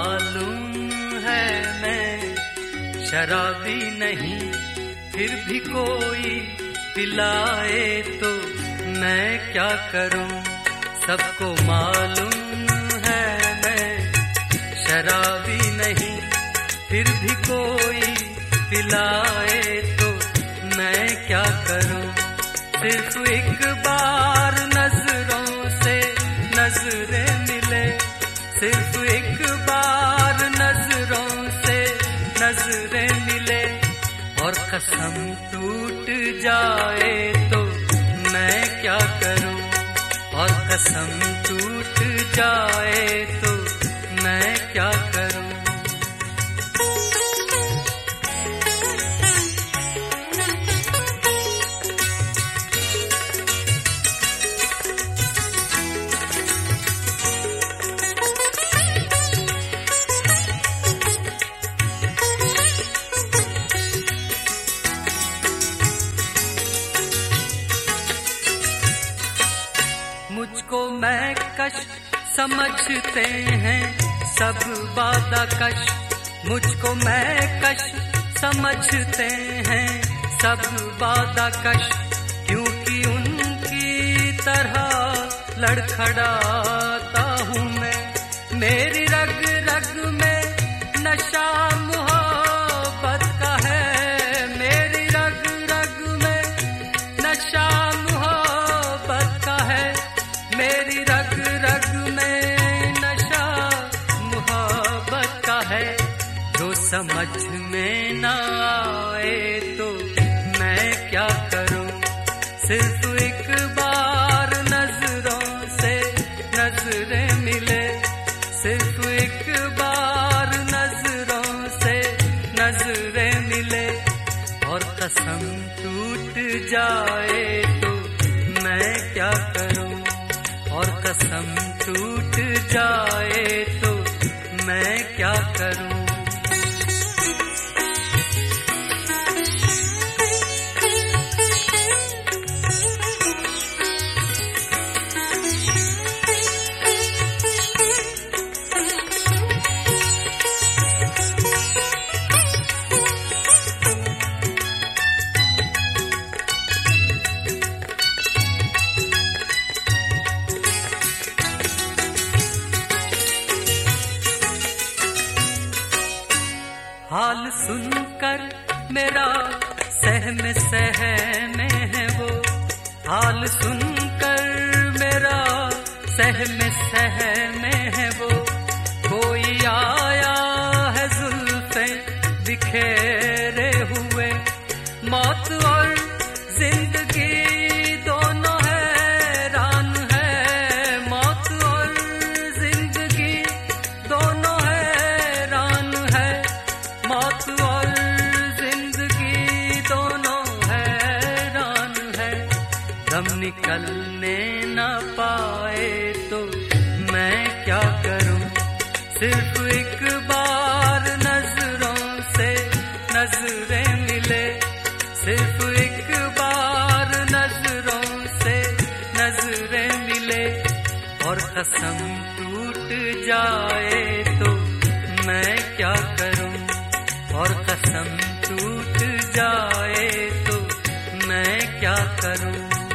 मालूम है मैं शराबी नहीं, फिर भी कोई पिलाए तो मैं क्या करूं। सबको मालूम है मैं शराबी नहीं, फिर भी कोई पिलाए तो मैं क्या करूं। सिर्फ एक बार नजरों से नजरें मिले, सिर्फ एक बार नजरों से नजरें मिले, और कसम टूट जाए तो मैं क्या करूं। और कसम टूट जाए तो मैं क्या करूं। मुझको मैं कश समझते हैं सब बादा कश, मुझको मैं कश समझते हैं सब बादा कश, क्योंकि उनकी तरह लड़खड़ाता हूँ मैं। मेरी रग रग में नशा मोहब्बत का है, मेरी रग रग में नशा मोहब्बत का है, मेरी रग रग में नशा मोहब्बत का है। जो समझ में ना आए तो मैं क्या करूं। सिर्फ एक बार नजरों से नजरें मिले, सिर्फ एक बार नजरों से नजरें मिले, और कसम टूट जाए तो मैं क्या करूं। और कसम टूट जाए तो मैं क्या करूं। हाल सुनकर मेरा सहमे सहमे है वो, हाल सुनकर मेरा सहमे सहमे है वो। कोई आया है जुल्फे बिखेरे हुए, मौत और जिंदगी दोनों हैरान है, मौत और जिंदगी दोनों हैरान है, मौत और जिंदगी दोनों हैरान है। दम निकलने न पाए तो मैं क्या करूं। सिर्फ एक बार नजरों से नजरें मिले, सिर्फ एक बार नजरों से नजरें मिले, और कसम टूट जाए तो मैं क्या करूं। और कसम टूट जाए तो मैं क्या करूं।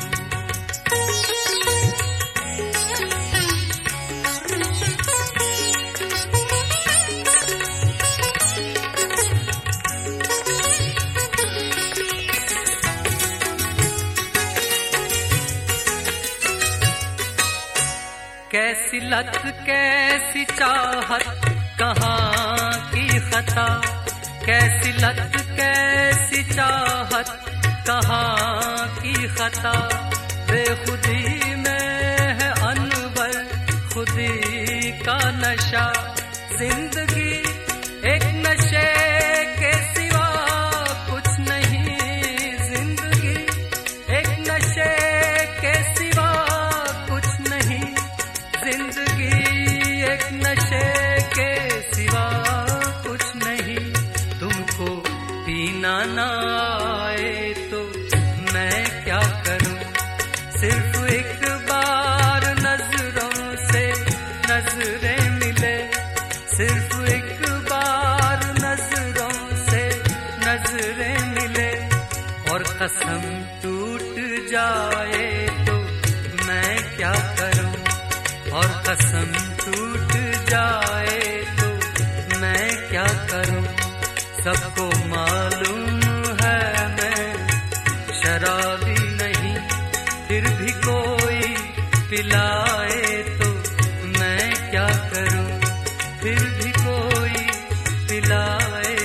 कैसी लत कैसी चाहत कहाँ की खता, कैसी लत कैसी चाहत कहाँ की खता। बेखुदी में है अनवर खुदी का नशा, जिंदगी एक नशे के सिवा कुछ नहीं, जिंदगी एक नशे के सिवा कुछ नहीं, जिंदगी एक नशे के सिवा कुछ नहीं। तुमको पीना ना आए तो मैं क्या करूं। सिर्फ एक बार नजरों से नजरें मिले, सिर्फ एक बार नजरों से नजरें मिले और कसम टूट जाए तो मैं क्या करूं, और कसम टूट जाए तो मैं क्या करूं। सबको मालूम है मैं शराबी नहीं, फिर भी कोई पिलाए तो मैं क्या करूं, फिर भी कोई पिलाए